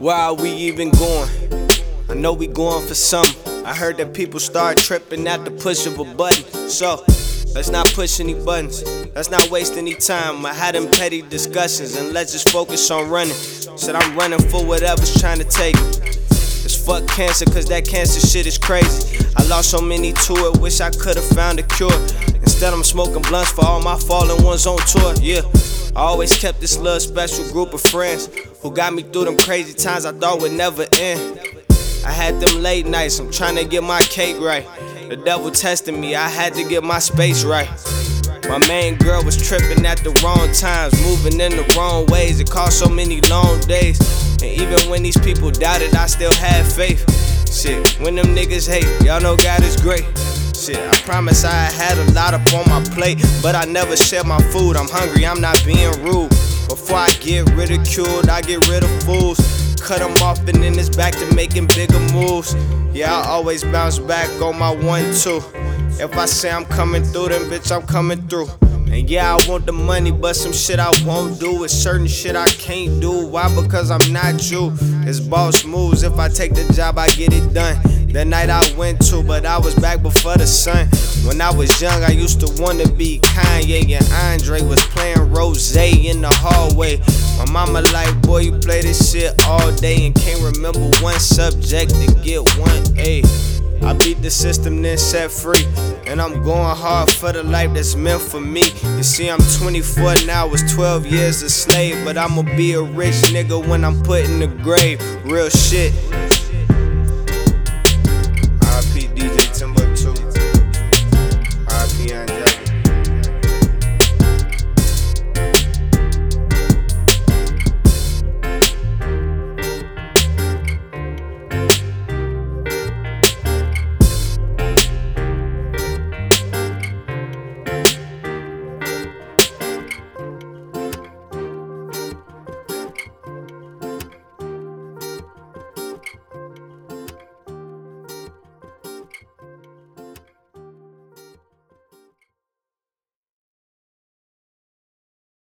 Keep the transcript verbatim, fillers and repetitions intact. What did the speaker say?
Where are we even going? I know we going for something. I heard that people start tripping at the push of a button. So, let's not push any buttons. Let's not waste any time. I had them petty discussions and let's just focus on running. Said I'm running for whatever's trying to take it. It's fuck cancer, cause that cancer shit is crazy. I lost so many to it, wish I could've found a cure. Instead I'm smoking blunts for all my fallen ones on tour, yeah. I always kept this little special group of friends who got me through them crazy times I thought would never end. I had them late nights, I'm trying to get my cake right. The devil testing me, I had to get my space right. My main girl was tripping at the wrong times, moving in the wrong ways. It caused so many long days. And even when these people doubted, I still had faith. Shit, when them niggas hate, y'all know God is great. Shit, I promise I had a lot up on my plate, but I never share my food. I'm hungry, I'm not being rude. Before I get ridiculed, I get rid of fools. Cut them off and then it's back to making bigger moves. Yeah, I always bounce back on my one, two. If I say I'm coming through, then bitch, I'm coming through. And yeah, I want the money, but some shit I won't do. It's certain shit I can't do. Why? Because I'm not you. It's boss moves. If I take the job, I get it done. That night I went to, but I was back before the sun. When I was young, I used to wanna be Kanye, and Andre was playing Rose in the hallway. My mama like, boy, you play this shit all day and can't remember one subject to get one A. I beat the system, then set free. And I'm going hard for the life that's meant for me. You see, I'm twenty-four now, was twelve years a slave. But I'ma be a rich nigga when I'm put in the grave. Real shit.